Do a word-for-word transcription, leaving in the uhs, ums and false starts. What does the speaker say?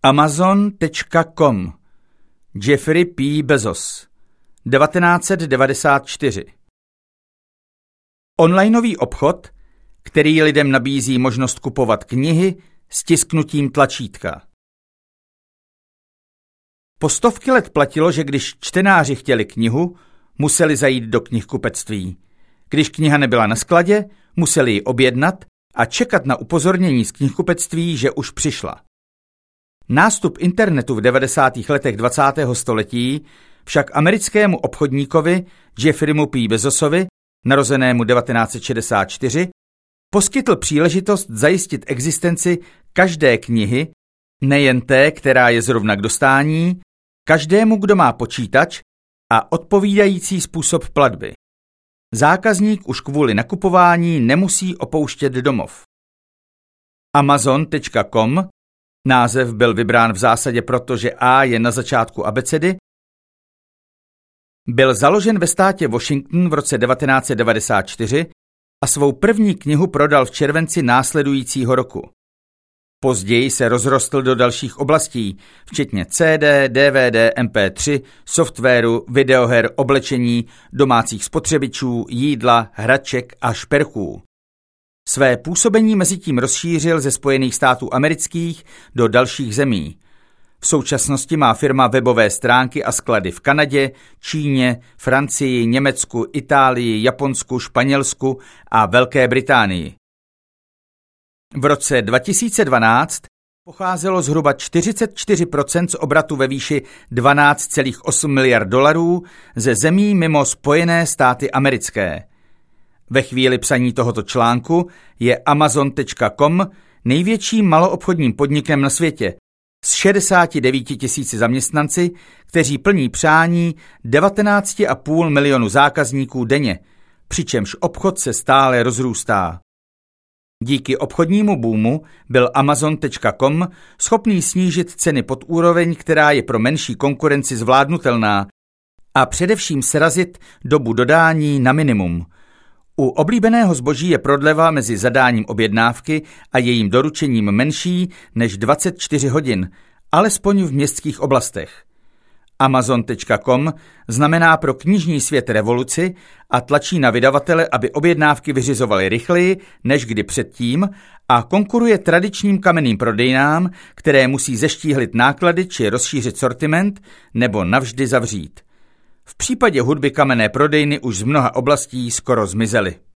Amazon tečka com Jeffrey P. Bezos devatenáct set devadesát čtyři. Onlineový obchod, který lidem nabízí možnost kupovat knihy stisknutím tlačítka. Po stovky let platilo, že když čtenáři chtěli knihu, museli zajít do knihkupectví. Když kniha nebyla na skladě, museli ji objednat a čekat na upozornění z knihkupectví, že už přišla. Nástup internetu v devadesátých letech dvacátého století však americkému obchodníkovi Jeffreymu P. Bezosovi, narozenému devatenáct set šedesát čtyři, poskytl příležitost zajistit existenci každé knihy, nejen té, která je zrovna k dostání, každému, kdo má počítač a odpovídající způsob platby. Zákazník už kvůli nakupování nemusí opouštět domov. Amazon tečka com, název byl vybrán v zásadě proto, že A je na začátku abecedy, byl založen ve státě Washington v roce devatenáct set devadesát čtyři a svou první knihu prodal v červenci následujícího roku. Později se rozrostl do dalších oblastí, včetně C D, D V D, M P tři, softwaru, videoher, oblečení, domácích spotřebičů, jídla, hraček a šperků. Své působení mezitím rozšířil ze Spojených států amerických do dalších zemí. V současnosti má firma webové stránky a sklady v Kanadě, Číně, Francii, Německu, Itálii, Japonsku, Španělsku a Velké Británii. V roce dva tisíce dvanáct pocházelo zhruba čtyřicet čtyři procent z obratu ve výši dvanáct celá osm miliard dolarů ze zemí mimo Spojené státy americké. Ve chvíli psaní tohoto článku je Amazon tečka com největším maloobchodním podnikem na světě s šedesáti devíti tisíci zaměstnanci, kteří plní přání devatenáct celá pět milionu zákazníků denně, přičemž obchod se stále rozrůstá. Díky obchodnímu boomu byl Amazon tečka com schopný snížit ceny pod úroveň, která je pro menší konkurenci zvládnutelná, a především srazit dobu dodání na minimum. U oblíbeného zboží je prodleva mezi zadáním objednávky a jejím doručením menší než dvacet čtyři hodin, alespoň v městských oblastech. Amazon tečka com znamená pro knižní svět revoluci a tlačí na vydavatele, aby objednávky vyřizovali rychleji než kdy předtím a konkuruje tradičním kamenným prodejnám, které musí zeštíhlit náklady či rozšířit sortiment nebo navždy zavřít. V případě hudby kamenné prodejny už z mnoha oblastí skoro zmizely.